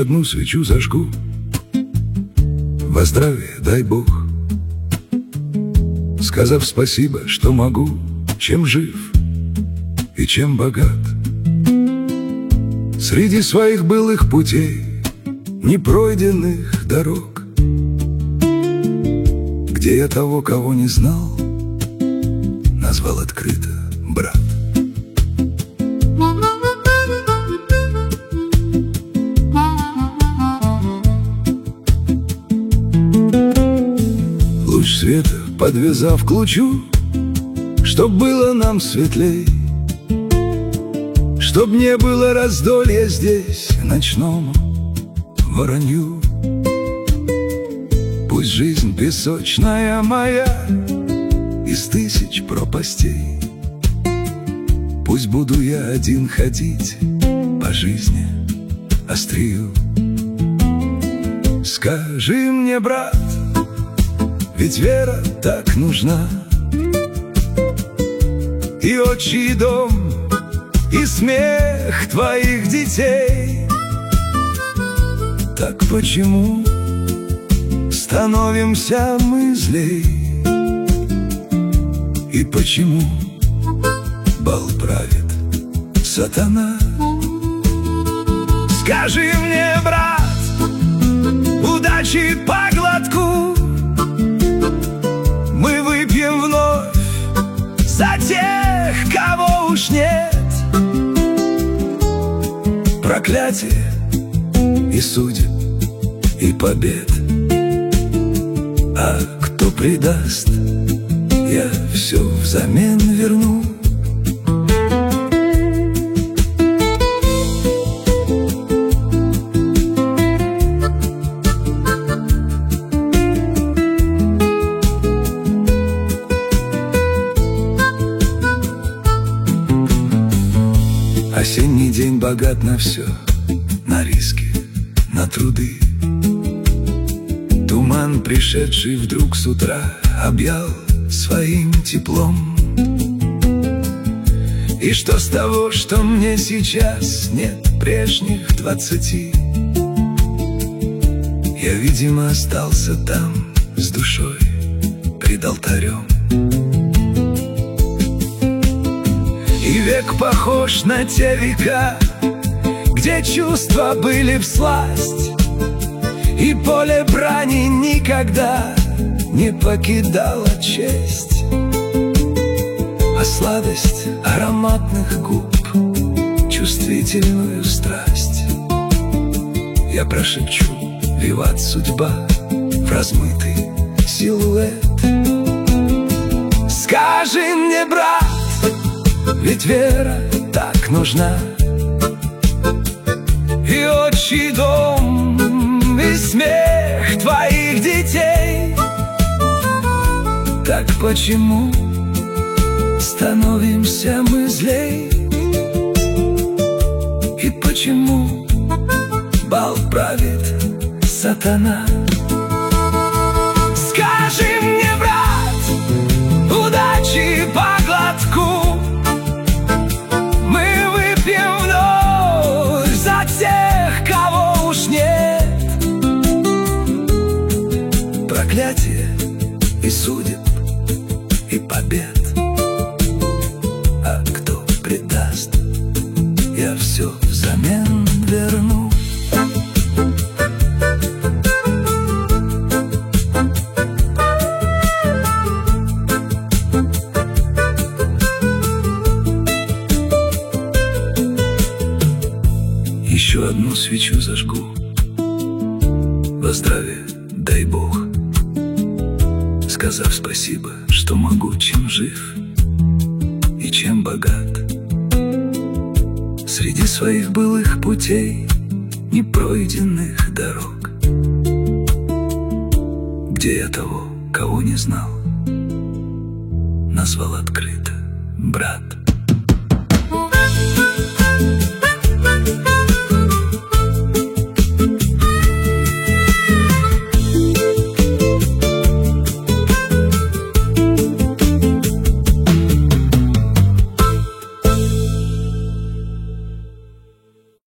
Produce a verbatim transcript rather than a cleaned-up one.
одну свечу зажгу. Во здравие дай Бог, сказав спасибо, что могу, чем жив и чем богат. Среди своих былых путей, непройденных дорог, где я того, кого не знал, назвал открыто брат. Луч света, подвязав к лучу, чтоб было нам светлей, чтоб не было раздолья здесь ночному воронью. Пусть жизнь песочная моя из тысяч пропастей, пусть буду я один ходить по жизни острию. Скажи мне, брат, ведь вера так нужна, и отчий дом, и смех твоих детей. Так почему становимся мы злей? И почему бал правит сатана? Скажи мне, брат, удачи по глотку мы выпьем вновь за тех, кого уж нет. Проклятие и судеб, и побед, а кто предаст, я все взамен верну. Осенний день богат на все, на риски, на труды. Туман, пришедший вдруг с утра, объял своим теплом. И что с того, что мне сейчас нет прежних двадцати? Я, видимо, остался там с душой пред алтарем. И век похож на те века, где чувства были всласть, и поле брани никогда не покидала честь. А сладость ароматных губ, чувствительную страсть я прошепчу: виват судьба в размытый силуэт. Скажи мне, брат, ведь вера так нужна, и отчий дом, и смех твоих детей. Так почему становимся мы злей? И почему бал правит сатана? Скажи мне, брат, удачи по глотку мы выпьем вновь за тех, кого уж нет. Проклятие и судеб, и побед, а кто предаст, я все взамен верну. Еще одну свечу зажгу, во здравие дай Бог, сказав спасибо, что могу, чем жив и чем богат. Среди своих былых путей, непройденных дорог, где я того, кого не знал, назвал открыто брат.